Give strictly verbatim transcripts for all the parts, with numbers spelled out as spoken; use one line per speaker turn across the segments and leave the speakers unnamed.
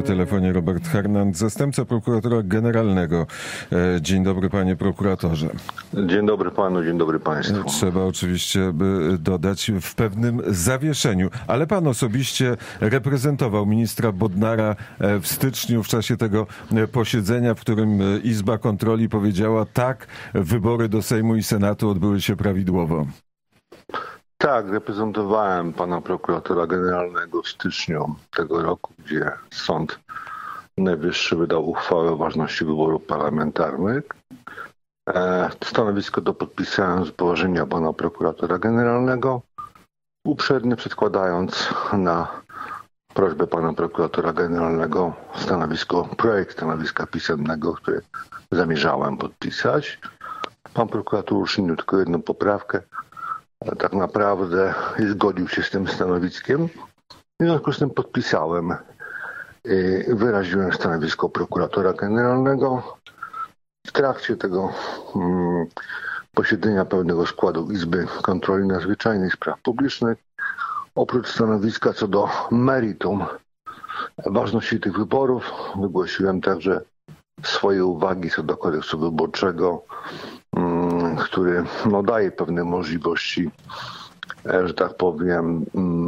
telefonie Robert Hernand, zastępca prokuratora generalnego. Dzień dobry, panie prokuratorze.
Dzień dobry panu, dzień dobry państwu.
Trzeba oczywiście by dodać w pewnym zawieszeniu, ale pan osobiście reprezentował ministra Bodnara w styczniu w czasie tego posiedzenia, w którym Izba Kontroli powiedziała: tak, wybory do Sejmu i Senatu odbyły się prawidłowo.
Tak, reprezentowałem pana prokuratora generalnego w styczniu tego roku, gdzie Sąd Najwyższy wydał uchwałę o ważności wyborów parlamentarnych. Stanowisko to podpisałem z poważenia pana prokuratora generalnego, uprzednio przedkładając na prośbę pana prokuratora generalnego stanowisko, projekt stanowiska pisemnego, który zamierzałem podpisać. Pan prokurator uczynił tylko jedną poprawkę. Tak naprawdę zgodził się z tym stanowiskiem. W związku z tym podpisałem i wyraziłem stanowisko prokuratora generalnego. W trakcie tego hmm, posiedzenia pełnego składu Izby Kontroli Nadzwyczajnej i Spraw Publicznych, oprócz stanowiska co do meritum ważności tych wyborów, wygłosiłem także swoje uwagi co do kodeksu wyborczego, który no, daje pewne możliwości, że tak powiem,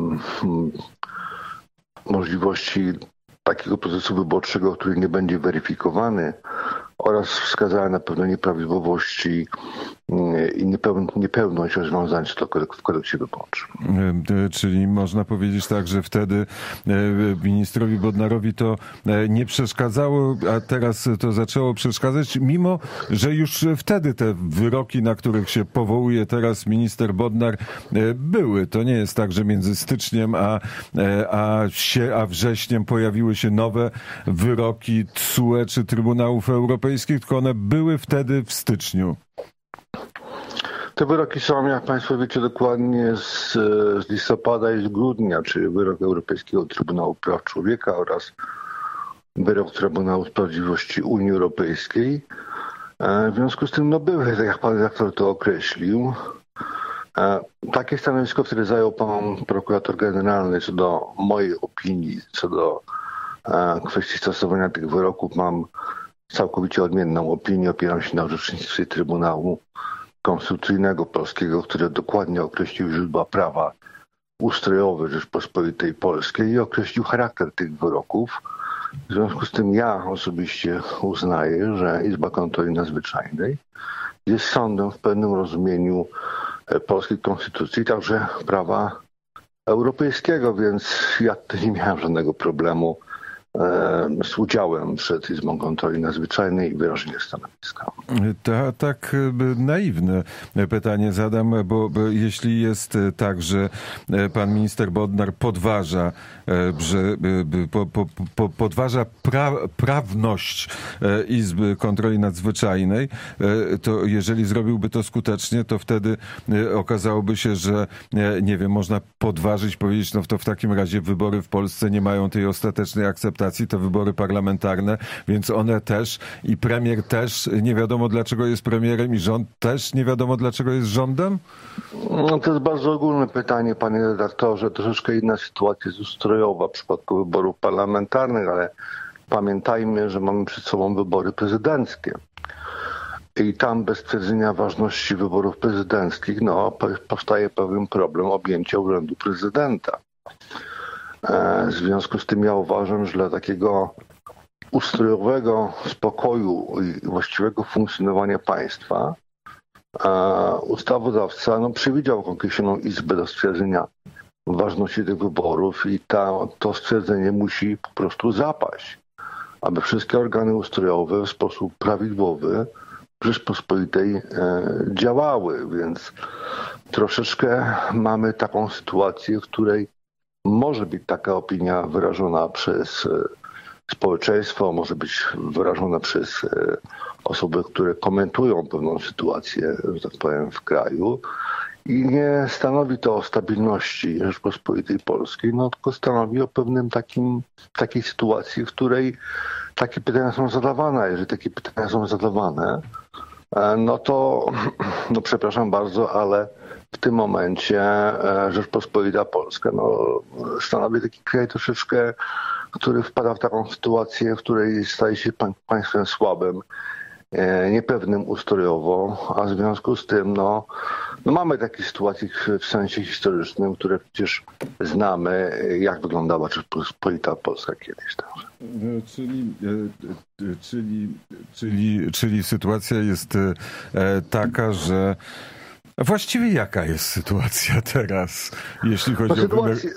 możliwości takiego procesu wyborczego, który nie będzie weryfikowany, oraz wskazałem na pewne nieprawidłowości i niepełność rozwiązań w kodeksie wyborczym.
Czyli można powiedzieć tak, że wtedy ministrowi Bodnarowi to nie przeszkadzało, a teraz to zaczęło przeszkadzać, mimo że już wtedy te wyroki, na których się powołuje teraz minister Bodnar, były. To nie jest tak, że między styczniem a, a, się, a wrześniem pojawiły się nowe wyroki T S U E czy Trybunałów Europejskich, tylko one były wtedy w styczniu.
Te wyroki są, jak państwo wiecie, dokładnie z, z listopada i z grudnia, czyli wyrok Europejskiego Trybunału Praw Człowieka oraz wyrok Trybunału Sprawiedliwości Unii Europejskiej. W związku z tym no były, tak jak pan redaktor to określił. Takie stanowisko, które zajął pan prokurator generalny co do mojej opinii, co do kwestii stosowania tych wyroków, mam całkowicie odmienną opinię. Opieram się na orzecznictwie Trybunału Konstytucyjnego Polskiego, który dokładnie określił źródła prawa ustrojowe Rzeczpospolitej Polskiej i określił charakter tych wyroków. W związku z tym ja osobiście uznaję, że Izba Kontroli Nadzwyczajnej jest sądem w pewnym rozumieniu polskiej konstytucji, także prawa europejskiego, tak, ja tutaj nie miałem żadnego problemu z udziałem przed Izbą Kontroli Nadzwyczajnej i wyrażenie stanowiska.
Ta, tak naiwne pytanie zadam, bo, bo jeśli jest tak, że pan minister Bodnar podważa, że po, po, po, podważa pra, prawność Izby Kontroli Nadzwyczajnej, to jeżeli zrobiłby to skutecznie, to wtedy okazałoby się, że nie wiem, można podważyć, powiedzieć, no to w takim razie wybory w Polsce nie mają tej ostatecznej akceptacji, te wybory parlamentarne, więc one też i premier też nie wiadomo dlaczego jest premierem i rząd też nie wiadomo dlaczego jest rządem?
No, to jest bardzo ogólne pytanie, panie redaktorze. Troszeczkę inna sytuacja jest ustrojowa w przypadku wyborów parlamentarnych, ale pamiętajmy, że mamy przed sobą wybory prezydenckie. I tam bez stwierdzenia ważności wyborów prezydenckich no, powstaje pewien problem objęcia urzędu prezydenta. W związku z tym ja uważam, że dla takiego ustrojowego spokoju i właściwego funkcjonowania państwa ustawodawca no, przewidział określoną izbę do stwierdzenia ważności tych wyborów i ta, to stwierdzenie musi po prostu zapaść, aby wszystkie organy ustrojowe w sposób prawidłowy w Rzeczpospolitej e, działały, więc troszeczkę mamy taką sytuację, w której może być taka opinia wyrażona przez społeczeństwo, może być wyrażona przez osoby, które komentują pewną sytuację, że tak powiem, w kraju i nie stanowi to o stabilności Rzeczpospolitej Polskiej, no tylko stanowi o pewnym takim, takiej sytuacji, w której takie pytania są zadawane. Jeżeli takie pytania są zadawane, no to, no przepraszam bardzo, ale w tym momencie Rzeczpospolita Polska no, stanowi taki kraj troszeczkę który wpada w taką sytuację, w której staje się państwem słabym, niepewnym ustrojowo, a w związku z tym no, no mamy takie sytuacje w sensie historycznym, które przecież znamy, jak wyglądała Rzeczpospolita Polska kiedyś. Także.
Czyli, czyli, czyli, czyli sytuacja jest taka, że właściwie jaka jest sytuacja teraz, jeśli chodzi no, o
sytuację...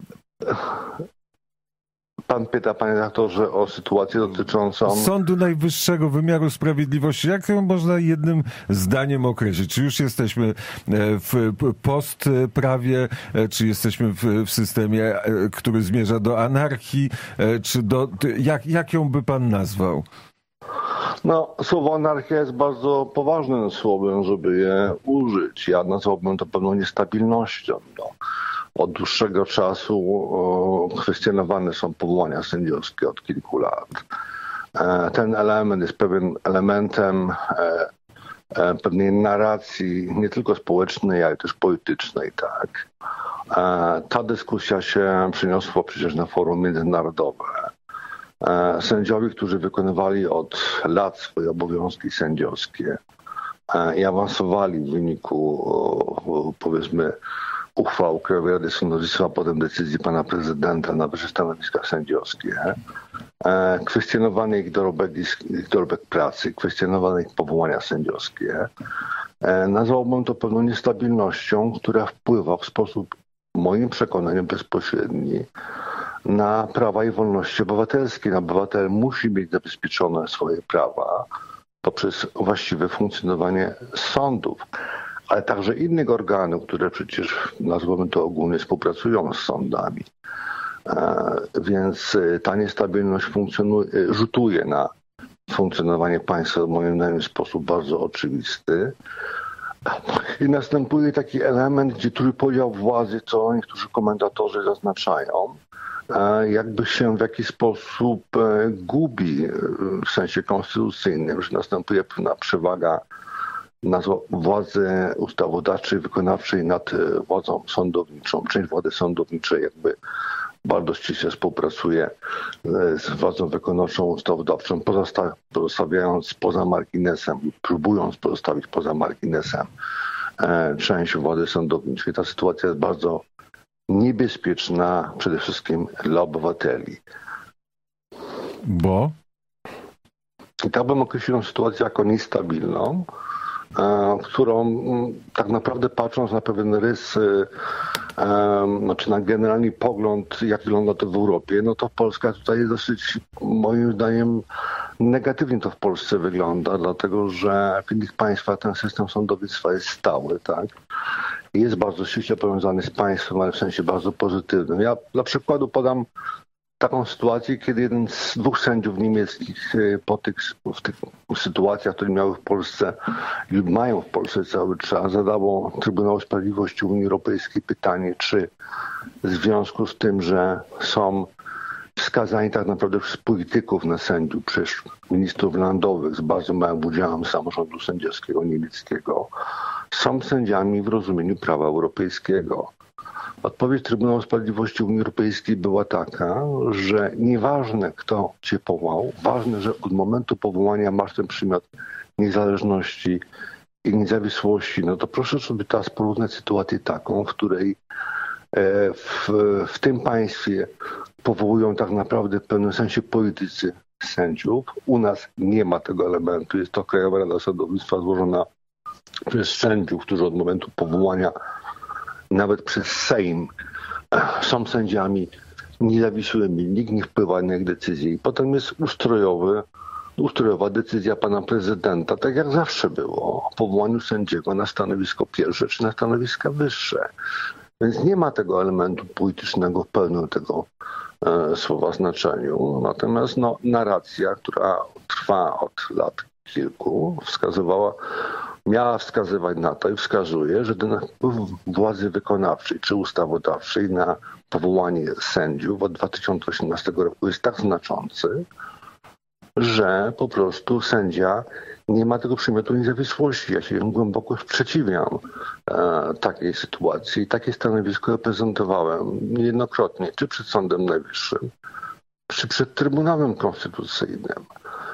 Pan pyta, panie redaktorze, o sytuację dotyczącą...
Sądu Najwyższego, wymiaru sprawiedliwości. Jak ją można jednym zdaniem określić? Czy już jesteśmy w postprawie, czy jesteśmy w systemie, który zmierza do anarchii, czy do... Jak, jak ją by pan nazwał?
No, słowo anarchia jest bardzo poważnym słowem, żeby je użyć. Ja nazwałbym to pewną niestabilnością. No. Od dłuższego czasu o, kwestionowane są powołania sędziowskie od kilku lat. E, ten element jest pewien elementem e, e, pewnej narracji nie tylko społecznej, ale też politycznej. Tak? E, ta dyskusja się przeniosła przecież na forum międzynarodowe. E, sędziowie, którzy wykonywali od lat swoje obowiązki sędziowskie e, i awansowali w wyniku o, powiedzmy uchwał Krajowej Rady Sądownictwa, a potem decyzji pana prezydenta na wyższe stanowiska sędziowskie, e, kwestionowany ich dorobek, ich dorobek pracy, kwestionowane ich powołania sędziowskie. E, nazwałbym to pewną niestabilnością, która wpływa w sposób, moim przekonaniem, bezpośredni na prawa i wolności obywatelskie. Obywatel musi mieć zabezpieczone swoje prawa poprzez właściwe funkcjonowanie sądów, ale także innych organów, które przecież, nazwałbym to ogólnie, współpracują z sądami. E, więc ta niestabilność funkcjonuje, rzutuje na funkcjonowanie państwa, moim zdaniem, w sposób bardzo oczywisty. I następuje taki element, gdzie trójpodział władzy, co niektórzy komentatorzy zaznaczają, e, jakby się w jakiś sposób e, gubi w sensie konstytucyjnym, że następuje pewna przewaga nazwa władzy ustawodawczej, wykonawczej nad władzą sądowniczą. Część władzy sądowniczej jakby bardzo ściśle współpracuje z władzą wykonawczą, ustawodawczą, pozostawiając poza marginesem, próbując pozostawić poza marginesem część władzy sądowniczej. Ta sytuacja jest bardzo niebezpieczna przede wszystkim dla obywateli.
Bo?
I tak bym określił sytuację jako niestabilną, którą tak naprawdę patrząc na pewien rys, znaczy na generalny pogląd, jak wygląda to w Europie, no to Polska tutaj jest dosyć, moim zdaniem, negatywnie to w Polsce wygląda, dlatego że w innych państwach ten system sądownictwa jest stały, tak? Jest bardzo ściśle powiązany z państwem, ale w sensie bardzo pozytywnym. Ja dla przykładu podam taką sytuację, kiedy jeden z dwóch sędziów niemieckich po tych, w tych sytuacjach, które miały w Polsce lub mają w Polsce cały czas, zadało Trybunał Sprawiedliwości Unii Europejskiej pytanie, czy w związku z tym, że są wskazani tak naprawdę przez polityków na sędziów, przez ministrów landowych z bardzo małym udziałem samorządu sędziowskiego niemieckiego, są sędziami w rozumieniu prawa europejskiego. Odpowiedź Trybunału Sprawiedliwości Unii Europejskiej była taka, że nieważne kto cię powołał, ważne, że od momentu powołania masz ten przymiot niezależności i niezawisłości. No to proszę sobie teraz porównać sytuację taką, w której w, w tym państwie powołują tak naprawdę w pewnym sensie politycy sędziów. U nas nie ma tego elementu. Jest to Krajowa Rada Sądownictwa złożona przez sędziów, którzy od momentu powołania nawet przez Sejm są sędziami niezawisłymi, nikt nie wpływa na ich decyzje. I potem jest ustrojowy, ustrojowa decyzja pana prezydenta, tak jak zawsze było, o powołaniu sędziego na stanowisko pierwsze czy na stanowiska wyższe. Więc nie ma tego elementu politycznego w pełnym tego e, słowa znaczeniu. Natomiast no, narracja, która trwa od lat kilku, wskazywała, miała wskazywać na to i wskazuje, że ten wpływ władzy wykonawczej czy ustawodawczej na powołanie sędziów od dwa tysiące osiemnastego roku jest tak znaczący, że po prostu sędzia nie ma tego przymiotu niezawisłości. Ja się głęboko sprzeciwiam e, takiej sytuacji. Takie stanowisko reprezentowałem niejednokrotnie, czy przed Sądem Najwyższym, czy przed Trybunałem Konstytucyjnym.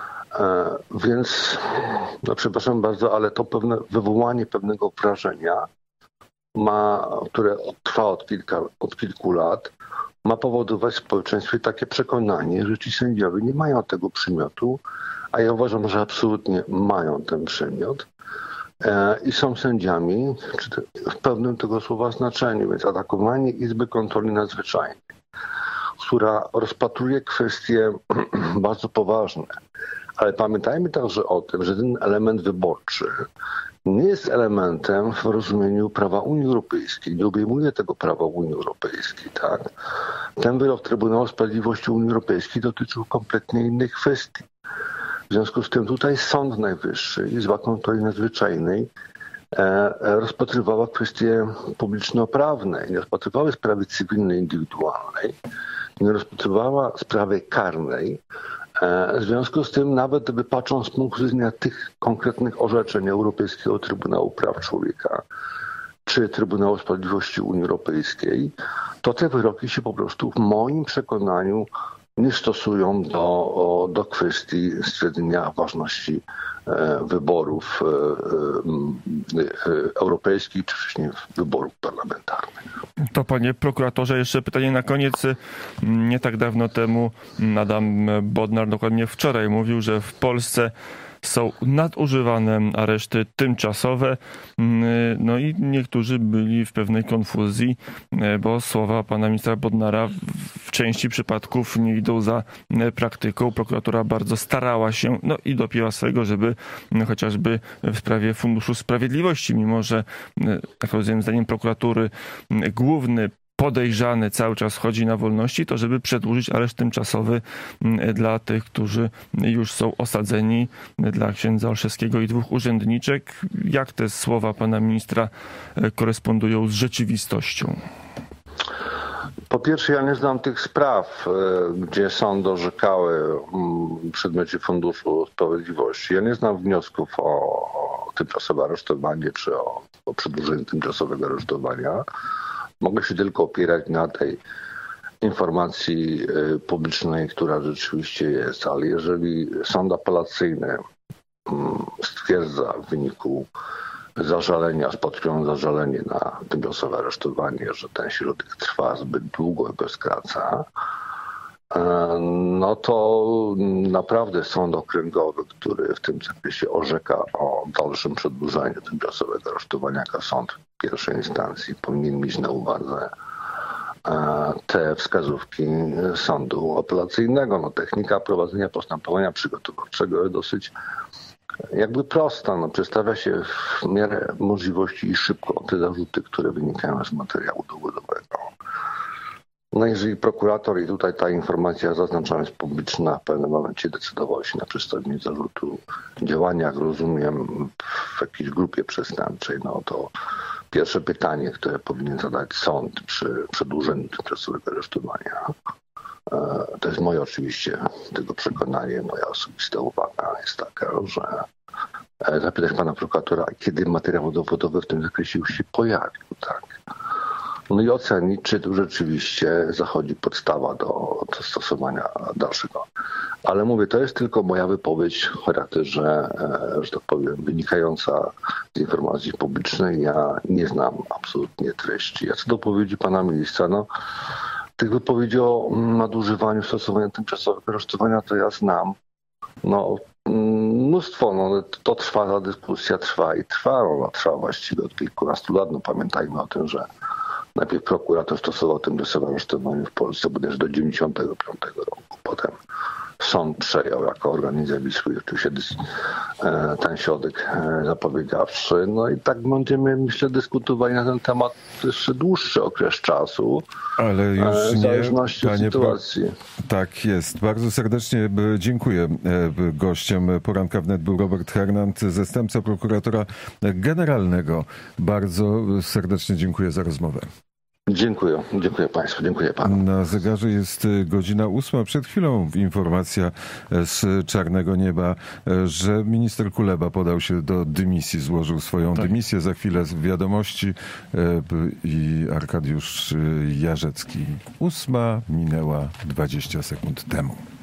Więc, no przepraszam bardzo, ale to pewne wywołanie pewnego wrażenia, ma, które trwa od, kilka, od kilku lat, ma powodować w społeczeństwie takie przekonanie, że ci sędziowie nie mają tego przymiotu, a ja uważam, że absolutnie mają ten przymiot i są sędziami w pełnym tego słowa znaczeniu. Więc atakowanie Izby Kontroli Nadzwyczajnej, która rozpatruje kwestie bardzo poważne, ale pamiętajmy także o tym, że ten element wyborczy nie jest elementem w rozumieniu prawa Unii Europejskiej, nie obejmuje tego prawa Unii Europejskiej. Tak? Ten wyrok Trybunału Sprawiedliwości Unii Europejskiej dotyczył kompletnie innych kwestii. W związku z tym tutaj Sąd Najwyższy, Izba Kontroli Nadzwyczajnej e, rozpatrywała kwestie publiczno-prawne, nie rozpatrywały sprawy cywilnej, indywidualnej, nie rozpatrywała sprawy karnej. W związku z tym, nawet gdyby patrząc z punktu widzenia tych konkretnych orzeczeń Europejskiego Trybunału Praw Człowieka czy Trybunału Sprawiedliwości Unii Europejskiej, to te wyroki się po prostu w moim przekonaniu nie stosują do, do kwestii stwierdzenia ważności wyborów europejskich czy wcześniej wyborów parlamentarnych.
To panie prokuratorze, jeszcze pytanie na koniec. Nie tak dawno temu Adam Bodnar, dokładnie wczoraj, mówił, że w Polsce są nadużywane areszty tymczasowe. No i niektórzy byli w pewnej konfuzji, bo słowa pana ministra Bodnara w części przypadków nie idą za praktyką. Prokuratura bardzo starała się, no i dopięła swego, żeby chociażby w sprawie Funduszu Sprawiedliwości, mimo że, tak rozumiem, zdaniem prokuratury główny podejrzany cały czas chodzi na wolności, to żeby przedłużyć areszt tymczasowy dla tych, którzy już są osadzeni, dla księdza Olszewskiego i dwóch urzędniczek. Jak te słowa pana ministra korespondują z rzeczywistością?
Po pierwsze, ja nie znam tych spraw, gdzie sądy orzekały w przedmiocie Funduszu Sprawiedliwości. Ja nie znam wniosków o tymczasowe aresztowanie czy o, o przedłużenie tymczasowego aresztowania. Mogę się tylko opierać na tej informacji publicznej, która rzeczywiście jest, ale jeżeli sąd apelacyjny stwierdza w wyniku zażalenia, rozpatrując zażalenie na tymczasowe aresztowanie, że ten środek trwa zbyt długo i go skraca, no to naprawdę sąd okręgowy, który w tym zakresie orzeka o dalszym przedłużeniu tymczasowego aresztowania jako sąd pierwszej instancji, powinien mieć na uwadze te wskazówki sądu apelacyjnego. No, technika prowadzenia postępowania przygotowawczego jest dosyć jakby prosta. No, przedstawia się w miarę możliwości i szybko te zarzuty, które wynikają z materiału dowodowego. No jeżeli prokurator, i tutaj ta informacja zaznaczona jest publiczna, w pewnym momencie decydował się na przedstawienie zarzutu działania, jak rozumiem, w jakiejś grupie przestępczej, no to pierwsze pytanie, które powinien zadać sąd przy przedłużeniu tymczasowego aresztowania, to jest moje oczywiście tego przekonanie, moja osobista uwaga jest taka, że zapytać pana prokuratora, kiedy materiał dowodowy w tym zakresie już się pojawił, tak? No i ocenić, czy tu rzeczywiście zachodzi podstawa do, do stosowania dalszego. Ale mówię, to jest tylko moja wypowiedź w charakterze, że tak powiem, wynikająca z informacji publicznej. Ja nie znam absolutnie treści. A co do wypowiedzi pana ministra, no tych wypowiedzi o nadużywaniu stosowania tymczasowego aresztowania to ja znam. No mnóstwo, no to trwa, ta dyskusja trwa i trwa. Ona trwa właściwie od kilkunastu lat. No pamiętajmy o tym, że najpierw prokurator stosował tymczasowe aresztowanie w Polsce bodajże do dziewięćdziesiątego piątego roku. Potem sąd przejął jako organ niezawisły oczywiście ten środek zapobiegawczy. No i tak będziemy, myślę, dyskutowali na ten temat jeszcze dłuższy okres czasu.
Ale już
w zależności nie, od sytuacji.
Pro... Tak jest. Bardzo serdecznie dziękuję. Gościem Poranka Wnet był Robert Hernand, zastępca prokuratora generalnego. Bardzo serdecznie dziękuję za rozmowę.
Dziękuję. Dziękuję Państwu. Dziękuję Panu.
Na zegarze jest godzina ósma. Przed chwilą informacja z czarnego nieba, że minister Kuleba podał się do dymisji, złożył swoją tak. dymisję. Za chwilę wiadomości i Arkadiusz Jarzecki. Ósma minęła dwadzieścia sekund temu.